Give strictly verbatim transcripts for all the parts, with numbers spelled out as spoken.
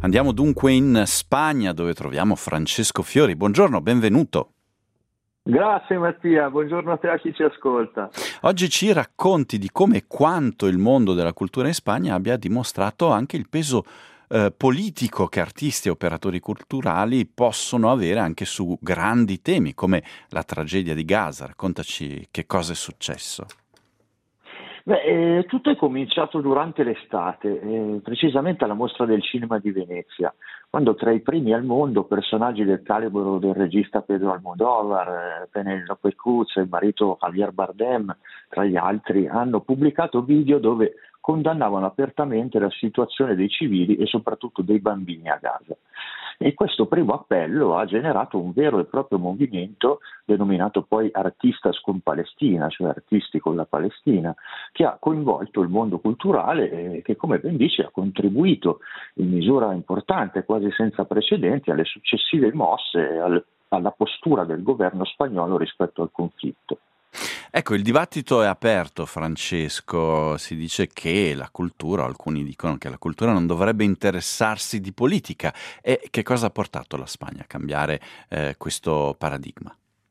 Andiamo dunque in Spagna dove troviamo Francesco Fiori. Buongiorno, benvenuto. Grazie Mattia, buongiorno a te, a chi ci ascolta. Oggi ci racconti di come e quanto il mondo della cultura in Spagna abbia dimostrato anche il peso eh, politico che artisti e operatori culturali possono avere anche su grandi temi come la tragedia di Gaza. Raccontaci che cosa è successo. Beh, eh, tutto è cominciato durante l'estate, eh, precisamente alla Mostra del Cinema di Venezia, quando tra i primi al mondo personaggi del calibro del regista Pedro Almodóvar, eh, Penélope Cruz e il marito Javier Bardem, tra gli altri, hanno pubblicato video dove condannavano apertamente la situazione dei civili e soprattutto dei bambini a Gaza. E questo primo appello ha generato un vero e proprio movimento denominato poi Artistas con Palestina, cioè artisti con la Palestina, che ha coinvolto il mondo culturale e che, come ben dice, ha contribuito in misura importante, quasi senza precedenti, alle successive mosse, al, alla postura del governo spagnolo rispetto al conflitto. Ecco, il dibattito è aperto, Francesco. Si dice che la cultura, alcuni dicono che la cultura non dovrebbe interessarsi di politica. E che cosa ha portato la Spagna a cambiare eh, questo paradigma?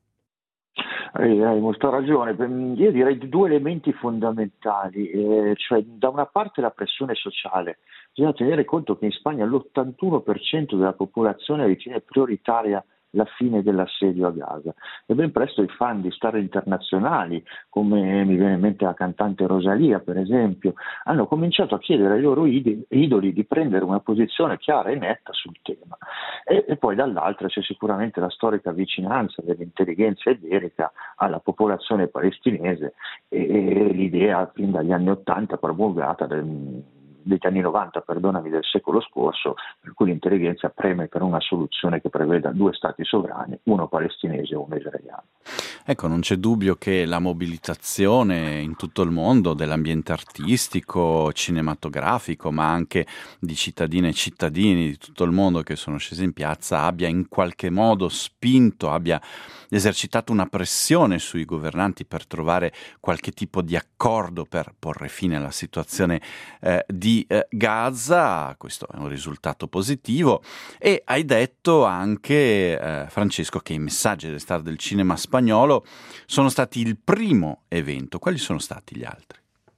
Hai, hai molta ragione. Io direi due elementi fondamentali, eh, cioè da una parte la pressione sociale. Bisogna tenere conto che in Spagna l'ottantuno per cento della popolazione ritiene prioritaria la fine dell'assedio a Gaza e ben presto i fan di star internazionali, come mi viene in mente la cantante Rosalía per esempio, hanno cominciato a chiedere ai loro idoli di prendere una posizione chiara e netta sul tema. E, e poi dall'altra c'è sicuramente la storica vicinanza dell'intelligenza iberica alla popolazione palestinese e, e l'idea fin dagli anni ottanta promulgata del degli anni novanta, perdonami, del secolo scorso, per cui l'intelligenza preme per una soluzione che preveda due stati sovrani, uno palestinese e uno israeliano. Ecco, non c'è dubbio che la mobilitazione in tutto il mondo dell'ambiente artistico, cinematografico, ma anche di cittadine e cittadini di tutto il mondo che sono scesi in piazza abbia in qualche modo spinto, abbia esercitato una pressione sui governanti per trovare qualche tipo di accordo per porre fine alla situazione eh, di eh, Gaza. Questo è un risultato positivo. E hai detto anche, eh, Francesco, che i messaggi delle star del cinema spagnolo sono stati il primo evento. Quali sono stati gli altri?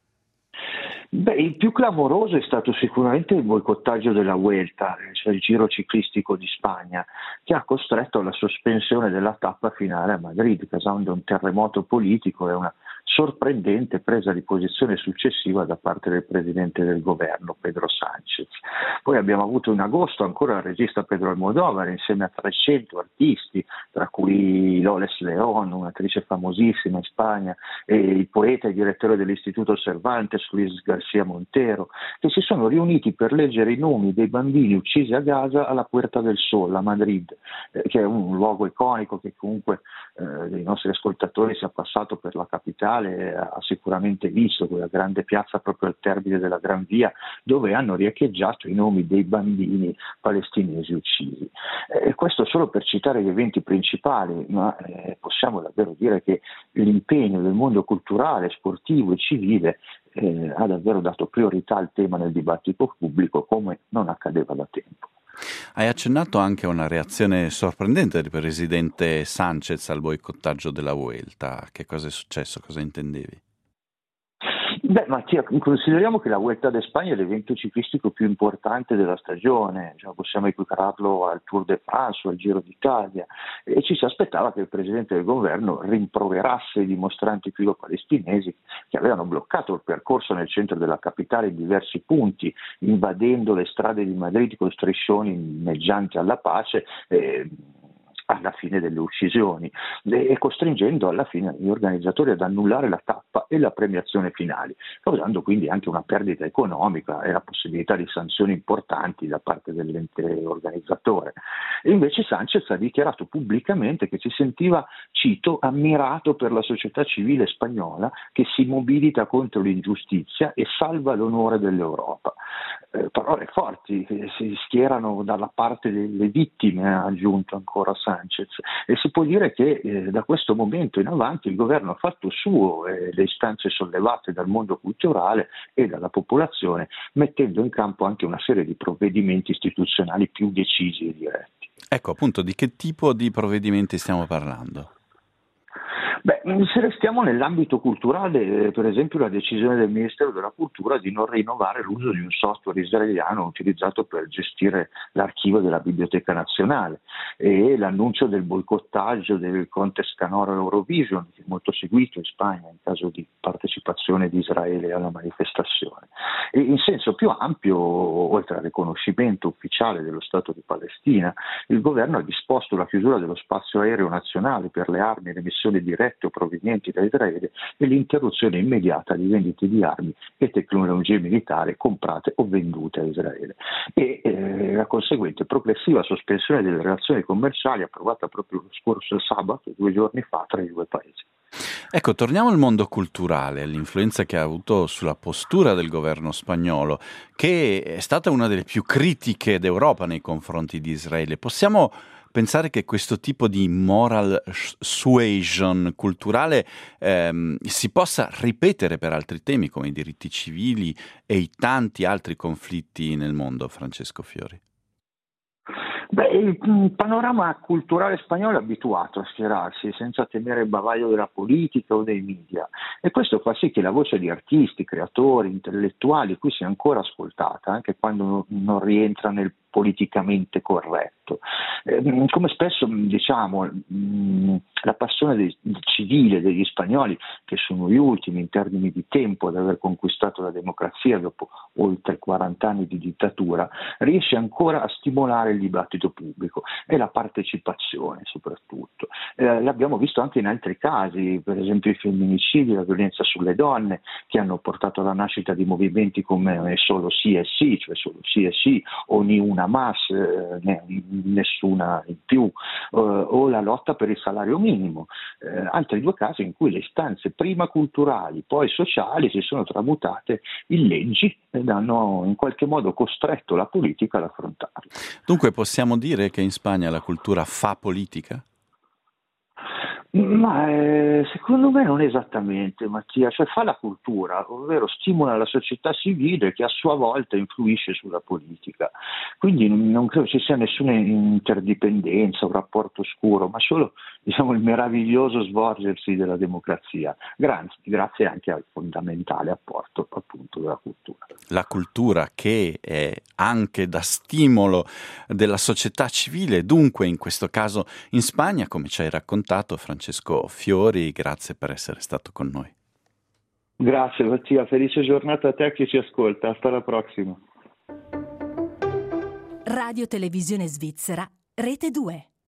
Beh, il più clamoroso è stato sicuramente il boicottaggio della Vuelta, cioè il giro ciclistico di Spagna, che ha costretto alla sospensione della tappa finale a Madrid, causando un terremoto politico e una sorprendente presa di posizione successiva da parte del presidente del governo, Pedro Sánchez. Poi abbiamo avuto in agosto ancora il regista Pedro Almodóvar insieme a trecento artisti, tra cui Loles León, un'attrice famosissima in Spagna, e il poeta e direttore dell'Istituto Cervantes, Luis García Montero, che si sono riuniti per leggere i nomi dei bambini uccisi a Gaza alla Puerta del Sol, a Madrid, eh, che è un luogo iconico che comunque eh, dei nostri ascoltatori sia passato per la capitale ha sicuramente visto, quella grande piazza proprio al termine della Gran Via, dove hanno riecheggiato i nomi dei bambini palestinesi uccisi. E questo solo per citare gli eventi principali, ma eh, possiamo davvero dire che l'impegno del mondo culturale, sportivo e civile eh, ha davvero dato priorità al tema nel dibattito pubblico, come non accadeva da tempo. Hai accennato anche a una reazione sorprendente del presidente Sánchez al boicottaggio della Vuelta. Che cosa è successo? Cosa intendevi? Beh, Mattia, consideriamo che la Vuelta d'Espagna è l'evento ciclistico più importante della stagione, cioè possiamo equipararlo al Tour de France o al Giro d'Italia, e ci si aspettava che il presidente del governo rimproverasse i dimostranti filo-palestinesi che avevano bloccato il percorso nel centro della capitale in diversi punti, invadendo le strade di Madrid con striscioni inneggianti alla pace, eh, alla fine delle uccisioni e costringendo alla fine gli organizzatori ad annullare la tappa e la premiazione finali, causando quindi anche una perdita economica e la possibilità di sanzioni importanti da parte dell'ente organizzatore. E invece Sánchez ha dichiarato pubblicamente che si sentiva, cito, ammirato per la società civile spagnola che si mobilita contro l'ingiustizia e salva l'onore dell'Europa. Eh, parole forti, che si schierano dalla parte delle vittime, ha aggiunto ancora Sánchez. Sanchez, e si può dire che eh, da questo momento in avanti il governo ha fatto suo eh, le istanze sollevate dal mondo culturale e dalla popolazione, mettendo in campo anche una serie di provvedimenti istituzionali più decisi e diretti. Ecco, appunto, di che tipo di provvedimenti stiamo parlando? Beh, se restiamo nell'ambito culturale, eh, per esempio la decisione del Ministero della Cultura di non rinnovare l'uso di un software israeliano utilizzato per gestire l'archivio della Biblioteca Nazionale, e l'annuncio del boicottaggio del contest canoro Eurovision, che è molto seguito in Spagna in caso di partecipazione di Israele alla manifestazione. E in senso più ampio, oltre al riconoscimento ufficiale dello Stato di Palestina, il governo ha disposto la chiusura dello spazio aereo nazionale per le armi e le missioni dirette o provenienti da Israele e l'interruzione immediata di vendite di armi e tecnologie militari comprate o vendute a Israele, e eh, la conseguente progressiva sospensione delle relazioni commerciali approvata proprio lo scorso sabato, due giorni fa, tra i due paesi. Ecco, torniamo al mondo culturale, all'influenza che ha avuto sulla postura del governo spagnolo, che è stata una delle più critiche d'Europa nei confronti di Israele. Possiamo pensare che questo tipo di moral suasion culturale ehm, si possa ripetere per altri temi come i diritti civili e i tanti altri conflitti nel mondo, Francesco Fiori? Beh, il panorama culturale spagnolo è abituato a schierarsi senza temere il bavaglio della politica o dei media, e questo fa sì che la voce di artisti, creatori, intellettuali qui sia ancora ascoltata, anche quando non rientra nel politicamente corretto. Eh, come spesso diciamo, mh, la passione del, civile degli spagnoli, che sono gli ultimi in termini di tempo ad aver conquistato la democrazia dopo oltre quaranta anni di dittatura, riesce ancora a stimolare il dibattito pubblico e la partecipazione soprattutto. Eh, l'abbiamo visto anche in altri casi, per esempio i femminicidi, la violenza sulle donne, che hanno portato alla nascita di movimenti come Solo sì e sì, cioè Solo sì e sì, o Ni una mas, eh, nessuna in più, eh, o la lotta per il salario minimo, eh, altri due casi in cui le istanze prima culturali, poi sociali si sono tramutate in leggi ed hanno in qualche modo costretto la politica ad affrontarle. Dunque possiamo dire che in Spagna la cultura fa politica? Ma eh, secondo me non esattamente, Mattia, cioè fa la cultura, ovvero stimola la società civile che a sua volta influisce sulla politica. Quindi non, non credo ci sia nessuna interdipendenza, un rapporto oscuro, ma solo diciamo, il meraviglioso svolgersi della democrazia, grazie, grazie anche al fondamentale apporto appunto della cultura. La cultura che è anche da stimolo della società civile, dunque in questo caso in Spagna, come ci hai raccontato Francesco Fiori, grazie per essere stato con noi. Grazie Mattia, felice giornata a te che ci ascolta, hasta la prossima. Radio Televisione Svizzera, Rete due.